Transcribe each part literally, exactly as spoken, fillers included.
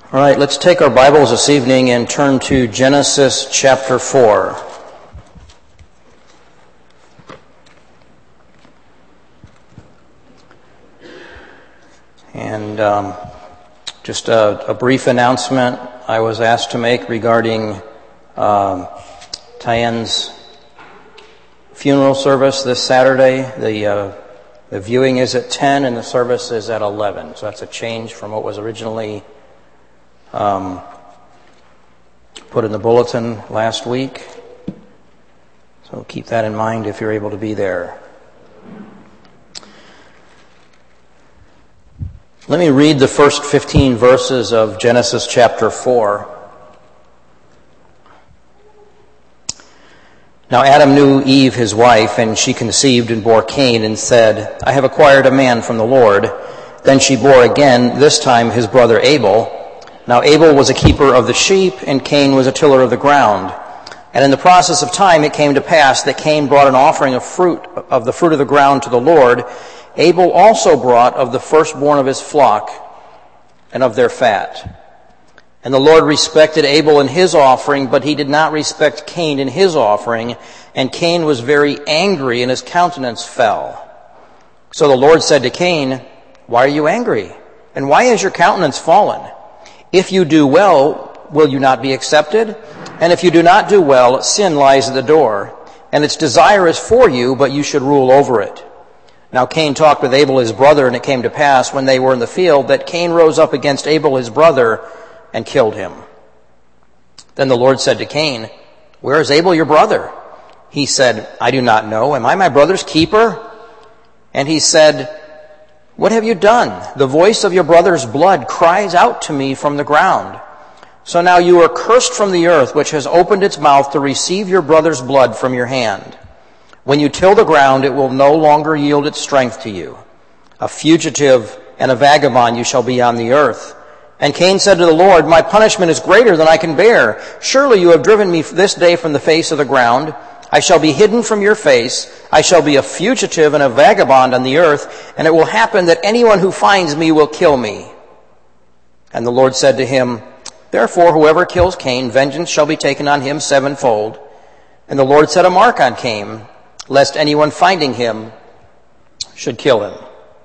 All right, let's take our Bibles this evening and turn to Genesis chapter four. And um, just a, a brief announcement I was asked to make regarding um, Tyan's funeral service this Saturday. The uh, the viewing is at ten and the service is at eleven. So that's a change from what was originally Um, put in the bulletin last week. So keep that in mind if you're able to be there. Let me read the first fifteen verses of Genesis chapter four. Now Adam knew Eve his wife, and she conceived and bore Cain, and said, I have acquired a man from the Lord. Then she bore again, this time his brother Abel. Now Abel was a keeper of the sheep, and Cain was a tiller of the ground. And in the process of time it came to pass that Cain brought an offering of fruit of the fruit of the ground to the Lord. Abel also brought of the firstborn of his flock and of their fat. And the Lord respected Abel in his offering, but he did not respect Cain in his offering. And Cain was very angry, and his countenance fell. So the Lord said to Cain, Why are you angry? And why is your countenance fallen? If you do well, will you not be accepted? And if you do not do well, sin lies at the door, and its desire is for you, but you should rule over it. Now Cain talked with Abel his brother, and it came to pass, when they were in the field, that Cain rose up against Abel his brother and killed him. Then the Lord said to Cain, Where is Abel your brother? He said, I do not know. Am I my brother's keeper? And he said, What have you done? The voice of your brother's blood cries out to me from the ground. So now you are cursed from the earth, which has opened its mouth to receive your brother's blood from your hand. When you till the ground, it will no longer yield its strength to you. A fugitive and a vagabond you shall be on the earth. And Cain said to the Lord, My punishment is greater than I can bear. Surely you have driven me this day from the face of the ground. I shall be hidden from your face. I shall be a fugitive and a vagabond on the earth, and it will happen that anyone who finds me will kill me. And the Lord said to him, Therefore, whoever kills Cain, vengeance shall be taken on him sevenfold. And the Lord set a mark on Cain, lest anyone finding him should kill him.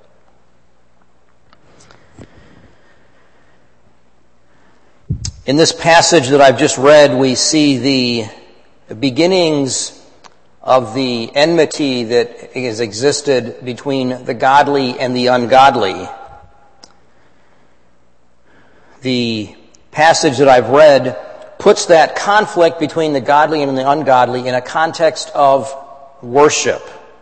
In this passage that I've just read, we see the The beginnings of the enmity that has existed between the godly and the ungodly. The passage that I've read puts that conflict between the godly and the ungodly in a context of worship.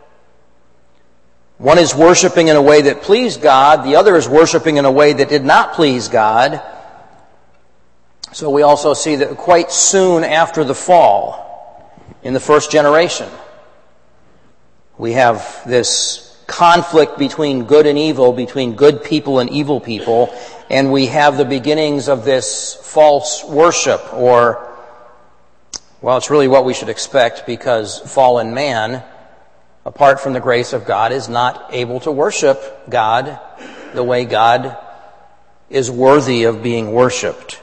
One is worshiping in a way that pleased God, the other is worshiping in a way that did not please God. So we also see that quite soon after the fall, in the first generation, we have this conflict between good and evil, between good people and evil people, and we have the beginnings of this false worship, or, well, it's really what we should expect, because fallen man, apart from the grace of God, is not able to worship God the way God is worthy of being worshipped.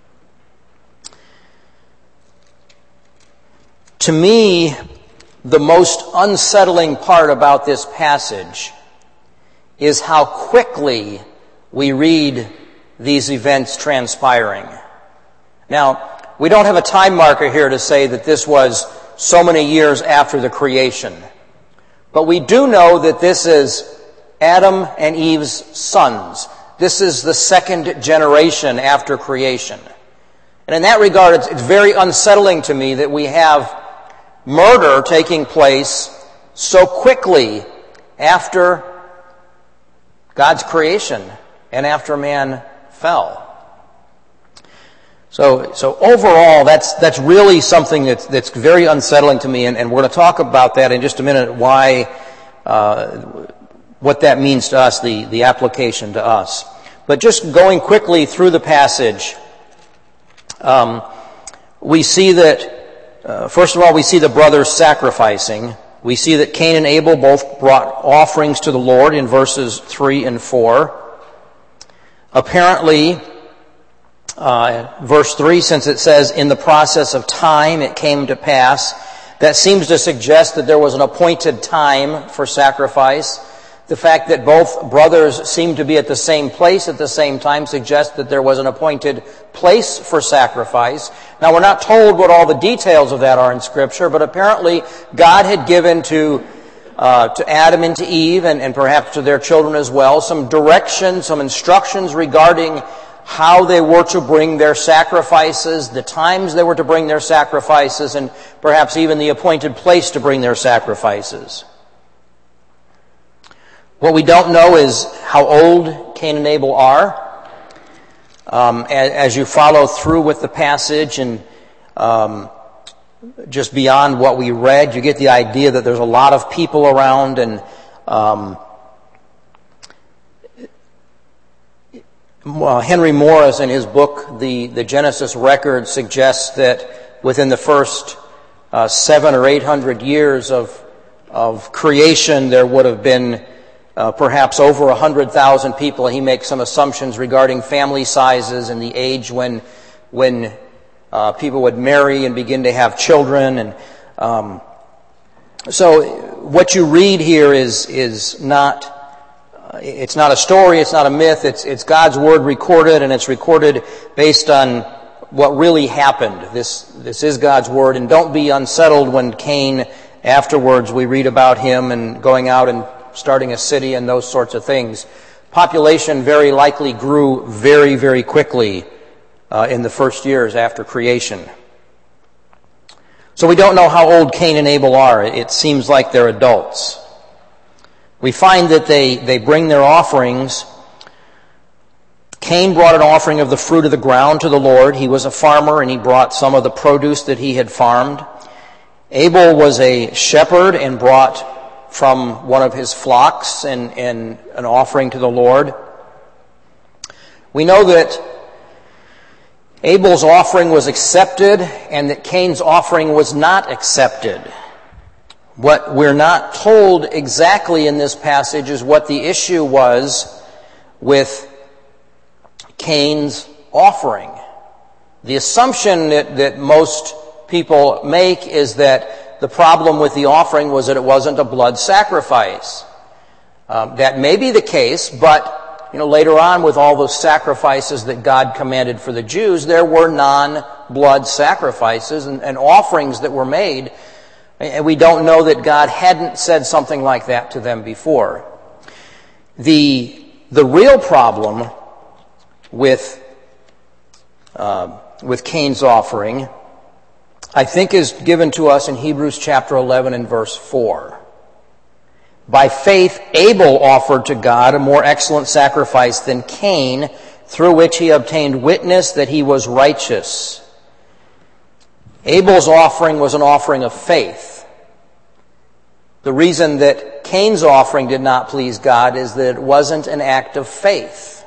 To me, the most unsettling part about this passage is how quickly we read these events transpiring. Now, we don't have a time marker here to say that this was so many years after the creation. But we do know that this is Adam and Eve's sons. This is the second generation after creation. And in that regard, it's, it's very unsettling to me that we have murder taking place so quickly after God's creation and after man fell. So, so overall, that's that's really something that's that's very unsettling to me, and, and we're going to talk about that in just a minute. Why, uh, what that means to us, the the application to us. But just going quickly through the passage, um, we see that. Uh, first of all, we see the brothers sacrificing. We see that Cain and Abel both brought offerings to the Lord in verses three and four. Apparently, uh, verse three, since it says, in the process of time it came to pass, that seems to suggest that there was an appointed time for sacrifice. The fact that both brothers seem to be at the same place at the same time suggests that there was an appointed place for sacrifice. Now, we're not told what all the details of that are in Scripture, but apparently God had given to uh, to Adam and to Eve, and, and perhaps to their children as well, some direction, some instructions regarding how they were to bring their sacrifices, the times they were to bring their sacrifices, and perhaps even the appointed place to bring their sacrifices. What we don't know is how old Cain and Abel are. Um, as, as you follow through with the passage and um, just beyond what we read, you get the idea that there's a lot of people around, and um, uh, Henry Morris in his book, The, the Genesis Record, suggests that within the first uh, seven or eight hundred years of, of creation, there would have been Uh, perhaps over one hundred thousand people. He makes some assumptions regarding family sizes and the age when when uh, people would marry and begin to have children. And um, so what you read here is is not uh, it's not a story, it's not a myth, it's it's God's Word recorded, and it's recorded based on what really happened. This this is God's Word, and don't be unsettled when Cain, afterwards we read about him and going out and starting a city and those sorts of things. Population very likely grew very, very quickly uh, in the first years after creation. So we don't know how old Cain and Abel are. It seems like they're adults. We find that they, they bring their offerings. Cain brought an offering of the fruit of the ground to the Lord. He was a farmer, and he brought some of the produce that he had farmed. Abel was a shepherd and brought from one of his flocks and, and an offering to the Lord. We know that Abel's offering was accepted and that Cain's offering was not accepted. What we're not told exactly in this passage is what the issue was with Cain's offering. The assumption that, that most people make is that the problem with the offering was that it wasn't a blood sacrifice. Um, that may be the case, but you know, later on with all those sacrifices that God commanded for the Jews, there were non-blood sacrifices and, and offerings that were made, and we don't know that God hadn't said something like that to them before. The the real problem with uh, with Cain's offering, I think, is given to us in Hebrews chapter eleven and verse four. By faith, Abel offered to God a more excellent sacrifice than Cain, through which he obtained witness that he was righteous. Abel's offering was an offering of faith. The reason that Cain's offering did not please God is that it wasn't an act of faith.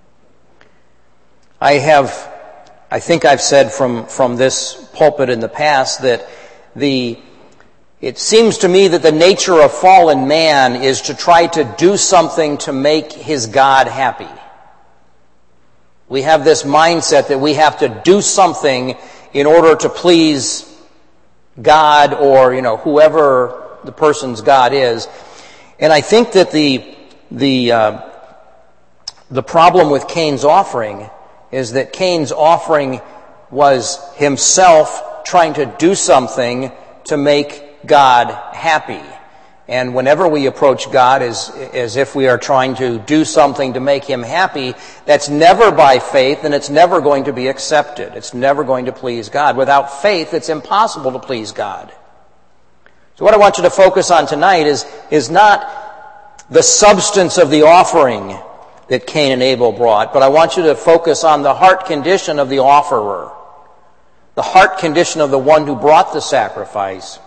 I have I think I've said from, from this pulpit in the past that the it seems to me that the nature of fallen man is to try to do something to make his God happy. We have this mindset that we have to do something in order to please God, or, you know, whoever the person's God is. And I think that the the uh, the problem with Cain's offering is that Cain's offering was himself trying to do something to make God happy. And whenever we approach God as, as if we are trying to do something to make him happy, that's never by faith, and it's never going to be accepted. It's never going to please God. Without faith, it's impossible to please God. So what I want you to focus on tonight is, is not the substance of the offering that Cain and Abel brought, but I want you to focus on the heart condition of the offerer, the heart condition of the one who brought the sacrifice.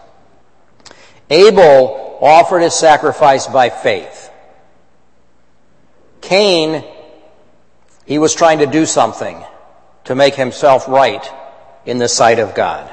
Abel offered his sacrifice by faith. Cain, he was trying to do something to make himself right in the sight of God.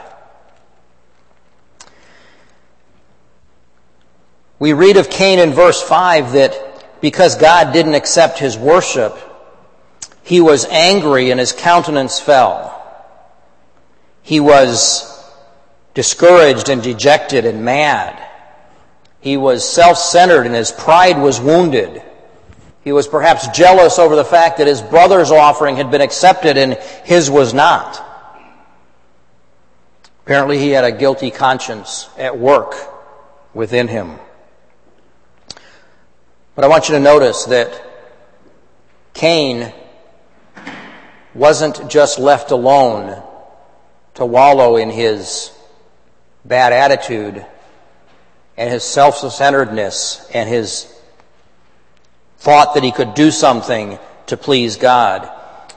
We read of Cain in verse five that because God didn't accept his worship, He was angry and his countenance fell. He was discouraged and dejected and mad. He was self-centered and his pride was wounded. He was perhaps jealous over the fact that his brother's offering had been accepted and his was not. Apparently he had a guilty conscience at work within him. But I want you to notice that Cain wasn't just left alone to wallow in his bad attitude and his self-centeredness and his thought that he could do something to please God.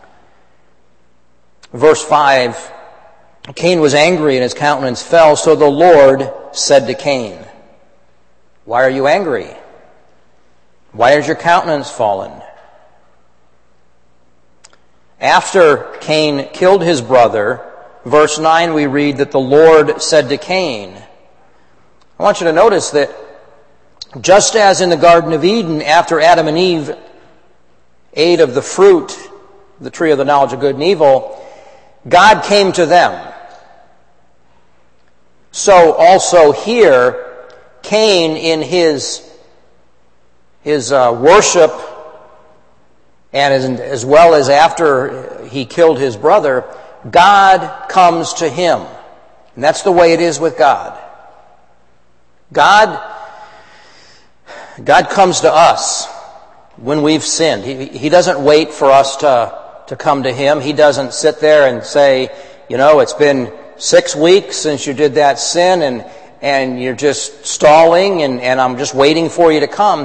Verse five, Cain was angry and his countenance fell, so the Lord said to Cain, "Why are you angry? Why is your countenance fallen?" After Cain killed his brother, verse nine, we read that the Lord said to Cain. I want you to notice that just as in the Garden of Eden, after Adam and Eve ate of the fruit, the tree of the knowledge of good and evil, God came to them. So also here, Cain in his, his uh, worship, and as, as well as after he killed his brother, God comes to him. And that's the way it is with God. God, God comes to us when we've sinned. He, he doesn't wait for us to, to come to him. He doesn't sit there and say, you know, it's been six weeks since you did that sin and, and you're just stalling and, and I'm just waiting for you to come.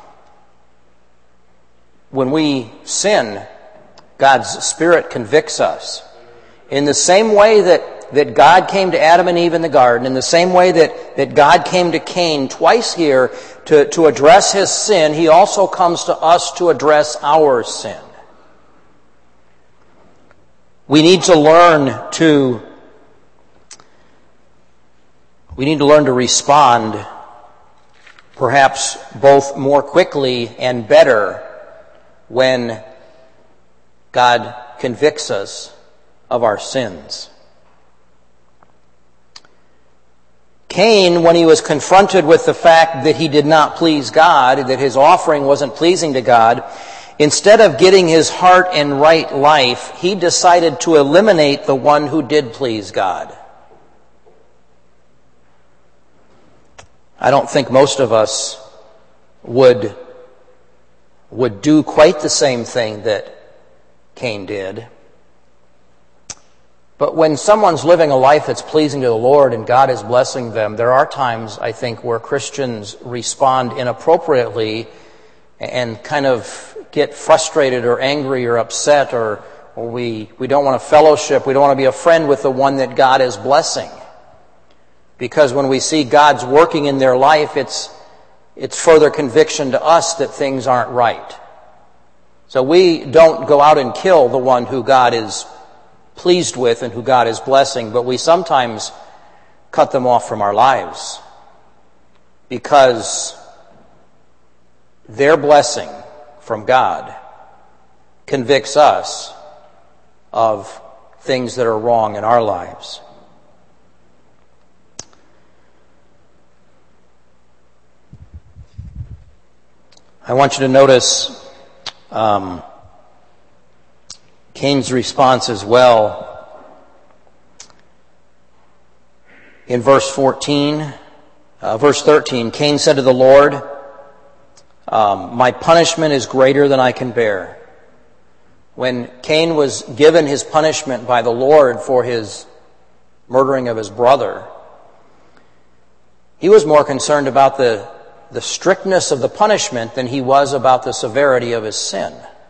When we sin, God's Spirit convicts us. In the same way that, that God came to Adam and Eve in the garden, in the same way that, that God came to Cain twice here to, to address his sin, he also comes to us to address our sin. We need to learn to we need to learn to respond perhaps both more quickly and better when God convicts us of our sins. Cain, when he was confronted with the fact that he did not please God, that his offering wasn't pleasing to God, instead of getting his heart and right life, he decided to eliminate the one who did please God. I don't think most of us would would do quite the same thing that Cain did. But when someone's living a life that's pleasing to the Lord and God is blessing them, there are times, I think, where Christians respond inappropriately and kind of get frustrated or angry or upset, or, or we, we don't want to fellowship, we don't want to be a friend with the one that God is blessing. Because when we see God's working in their life, it's it's further conviction to us that things aren't right. So we don't go out and kill the one who God is pleased with and who God is blessing, but we sometimes cut them off from our lives because their blessing from God convicts us of things that are wrong in our lives. I want you to notice um, Cain's response as well. In verse fourteen, uh, verse thirteen, Cain said to the Lord, um, "My punishment is greater than I can bear." When Cain was given his punishment by the Lord for his murdering of his brother, he was more concerned about the the strictness of the punishment than he was about the severity of his sin.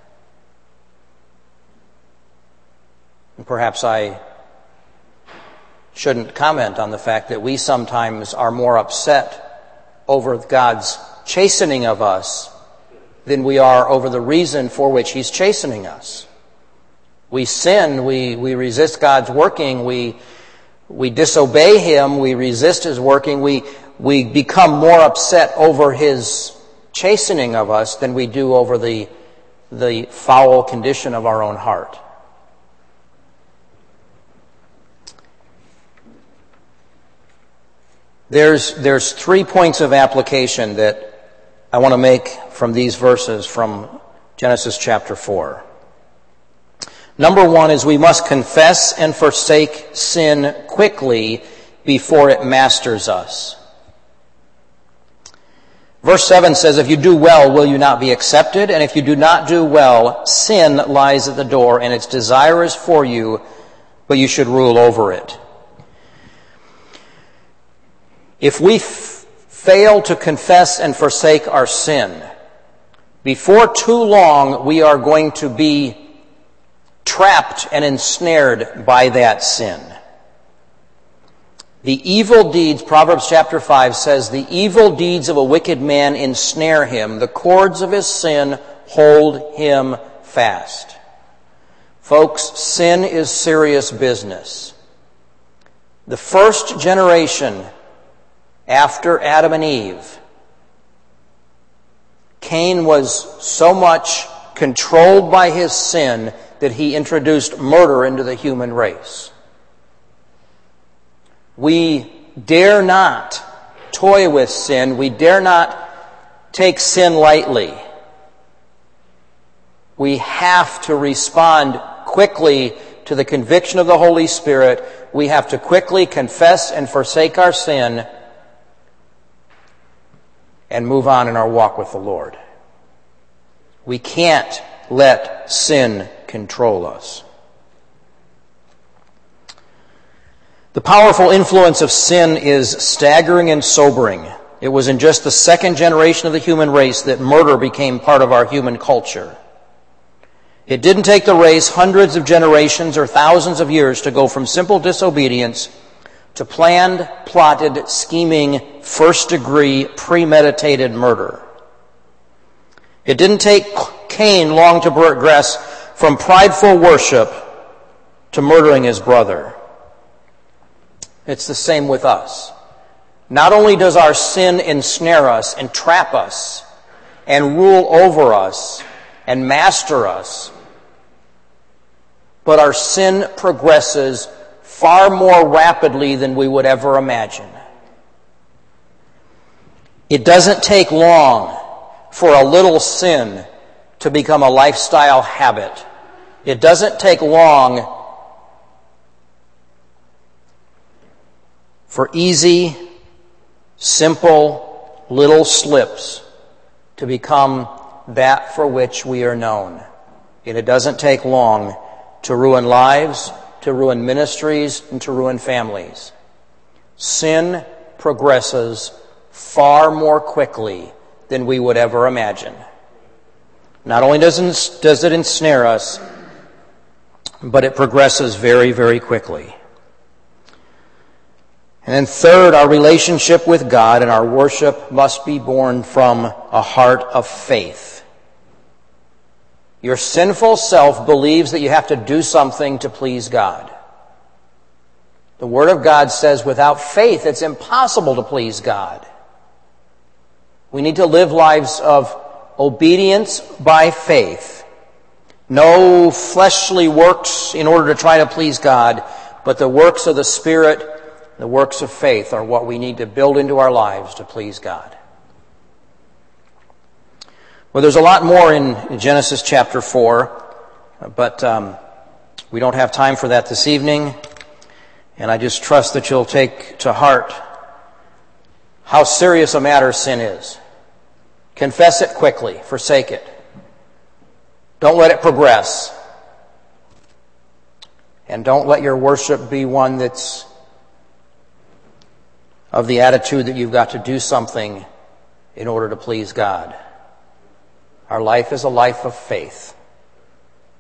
And perhaps I shouldn't comment on the fact that we sometimes are more upset over God's chastening of us than we are over the reason for which he's chastening us. We sin, we, we resist God's working, we, we disobey him, we resist his working, we we become more upset over his chastening of us than we do over the the foul condition of our own heart. There's, there's three points of application that I want to make from these verses from Genesis chapter four. Number one is we must confess and forsake sin quickly before it masters us. Verse seven says, if you do well, will you not be accepted? And if you do not do well, sin lies at the door, and its desire is for you, but you should rule over it. If we f- fail to confess and forsake our sin, before too long we are going to be trapped and ensnared by that sin. The evil deeds, Proverbs chapter five says, the evil deeds of a wicked man ensnare him. The cords of his sin hold him fast. Folks, sin is serious business. The first generation after Adam and Eve, Cain was so much controlled by his sin that he introduced murder into the human race. We dare not toy with sin. We dare not take sin lightly. We have to respond quickly to the conviction of the Holy Spirit. We have to quickly confess and forsake our sin and move on in our walk with the Lord. We can't let sin control us. The powerful influence of sin is staggering and sobering. It was in just the second generation of the human race that murder became part of our human culture. It didn't take the race hundreds of generations or thousands of years to go from simple disobedience to planned, plotted, scheming, first-degree, premeditated murder. It didn't take Cain long to progress from prideful worship to murdering his brother. It's the same with us. Not only does our sin ensnare us and trap us and rule over us and master us, but our sin progresses far more rapidly than we would ever imagine. It doesn't take long for a little sin to become a lifestyle habit. It doesn't take long for easy, simple, little slips to become that for which we are known. And it doesn't take long to ruin lives, to ruin ministries, and to ruin families. Sin progresses far more quickly than we would ever imagine. Not only does it, does it ensnare us, but it progresses very, very quickly. And then third, our relationship with God and our worship must be born from a heart of faith. Your sinful self believes that you have to do something to please God. The Word of God says without faith it's impossible to please God. We need to live lives of obedience by faith. No fleshly works in order to try to please God, but the works of the Spirit, the works of faith are what we need to build into our lives to please God. Well, there's a lot more in Genesis chapter four, but um, we don't have time for that this evening, and I just trust that you'll take to heart how serious a matter sin is. Confess it quickly, forsake it. Don't let it progress. And don't let your worship be one that's of the attitude that you've got to do something in order to please God. Our life is a life of faith.